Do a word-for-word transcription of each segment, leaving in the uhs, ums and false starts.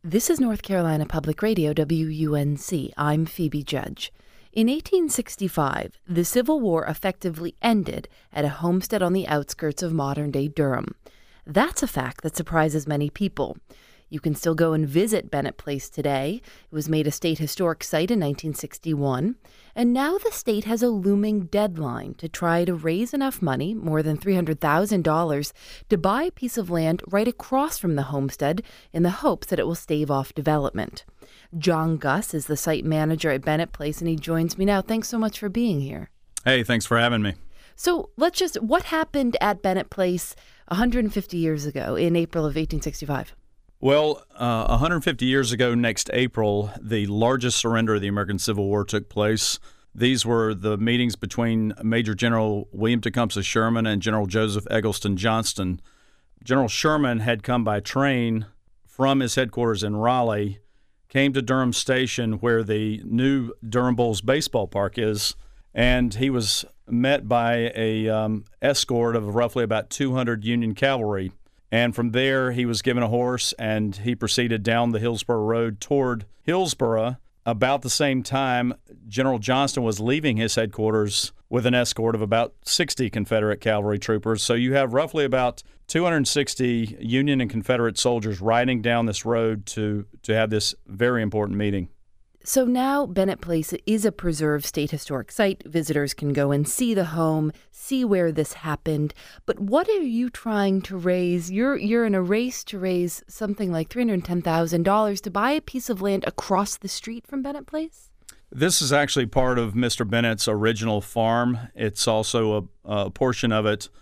This is North Carolina Public Radio, W U N C. I'm Phoebe Judge. In eighteen sixty-five, the Civil War effectively ended at a homestead on the outskirts of modern-day Durham. That's a fact that surprises many people. You can still go and visit Bennett Place today. It was made a state historic site in nineteen sixty-one. And now the state has a looming deadline to try to raise enough money, more than three hundred thousand dollars, to buy a piece of land right across from the homestead in the hopes that it will stave off development. John Guss is the site manager at Bennett Place, and he joins me now. Thanks so much for being here. Hey, thanks for having me. So let's just, what happened at Bennett Place one hundred fifty years ago in April of eighteen sixty-five? Well, uh, one hundred fifty years ago next April, the largest surrender of the American Civil War took place. These were the meetings between Major General William Tecumseh Sherman and General Joseph Eggleston Johnston. General Sherman had come by train from his headquarters in Raleigh, came to Durham Station where the new Durham Bulls baseball park is, and he was met by a um, escort of roughly about two hundred Union cavalry. And from there, he was given a horse, and he proceeded down the Hillsborough Road toward Hillsborough. About the same time, General Johnston was leaving his headquarters with an escort of about sixty Confederate cavalry troopers. So you have roughly about two hundred sixty Union and Confederate soldiers riding down this road to, to have this very important meeting. So now Bennett Place is a preserved state historic site. Visitors can go and see the home, see where this happened. But what are you trying to raise? You're you're in a race to raise something like three hundred ten thousand dollars to buy a piece of land across the street from Bennett Place? This is actually part of Mister Bennett's original farm. It's also a, a portion of it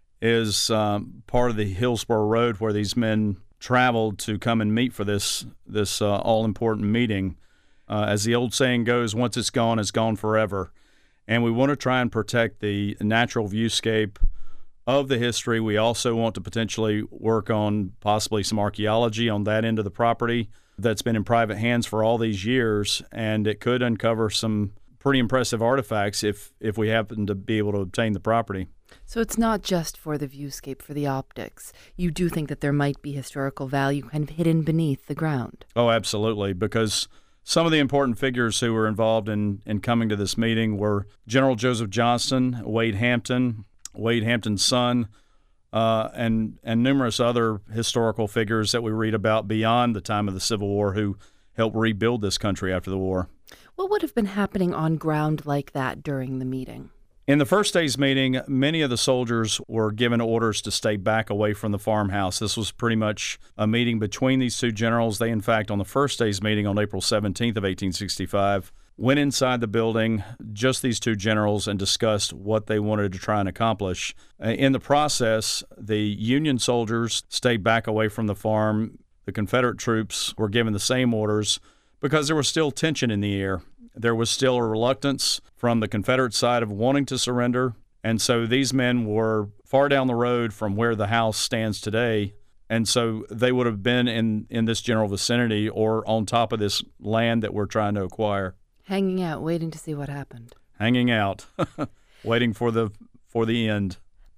is um, part of the Hillsborough Road where these men traveled to come and meet for this, this uh, all-important meeting. Uh, as the old saying goes, once it's gone, it's gone forever. And we want to try and protect the natural viewscape of the history. We also want to potentially work on possibly some archaeology on that end of the property that's been in private hands for all these years, and it could uncover some pretty impressive artifacts if, if we happen to be able to obtain the property. So it's not just for the viewscape, for the optics. You do think that there might be historical value kind of hidden beneath the ground? Oh, absolutely, because some of the important figures who were involved in, in coming to this meeting were General Joseph Johnston, Wade Hampton, Wade Hampton's son, uh, and, and numerous other historical figures that we read about beyond the time of the Civil War who helped rebuild this country after the war. What would have been happening on ground like that during the meeting? In the first day's meeting, many of the soldiers were given orders to stay back away from the farmhouse. This was pretty much a meeting between these two generals. They, in fact, on the first day's meeting on April seventeenth of eighteen sixty-five, went inside the building, just these two generals, and discussed what they wanted to try and accomplish. In the process, the Union soldiers stayed back away from the farm. The Confederate troops were given the same orders because there was still tension in the air. There was still a reluctance from the Confederate side of wanting to surrender, and so these men were far down the road from where the house stands today, and so they would have been in, in this general vicinity or on top of this land that we're trying to acquire. Hanging out, waiting to see what happened. Hanging out, waiting for the for the end.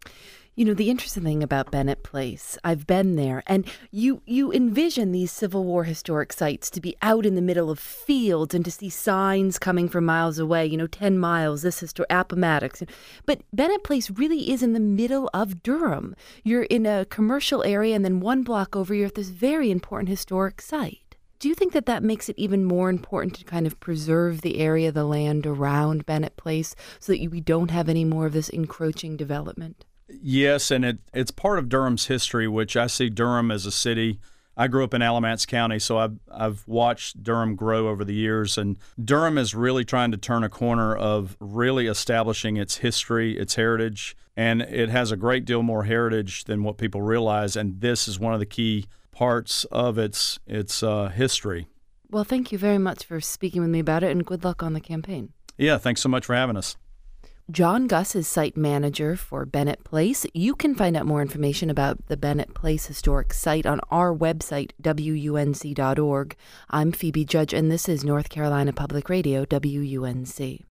You know, the interesting thing about Bennett Place, I've been there, and you you envision these Civil War historic sites to be out in the middle of fields and to see signs coming from miles away, you know, ten miles, this is Appomattox. But Bennett Place really is in the middle of Durham. You're in a commercial area, and then one block over, you're at this very important historic site. Do you think that that makes it even more important to kind of preserve the area, the land around Bennett Place, so that we don't have any more of this encroaching development? Yes, and it, it's part of Durham's history, which I see Durham as a city. I grew up in Alamance County, so I've, I've watched Durham grow over the years, and Durham is really trying to turn a corner of really establishing its history, its heritage, and it has a great deal more heritage than what people realize, and this is one of the key parts of its, its uh, history. Well, thank you very much for speaking with me about it, and good luck on the campaign. Yeah, thanks so much for having us. John Guss is site manager for Bennett Place. You can find out more information about the Bennett Place historic site on our website, W U N C dot org. I'm Phoebe Judge, and this is North Carolina Public Radio, W U N C.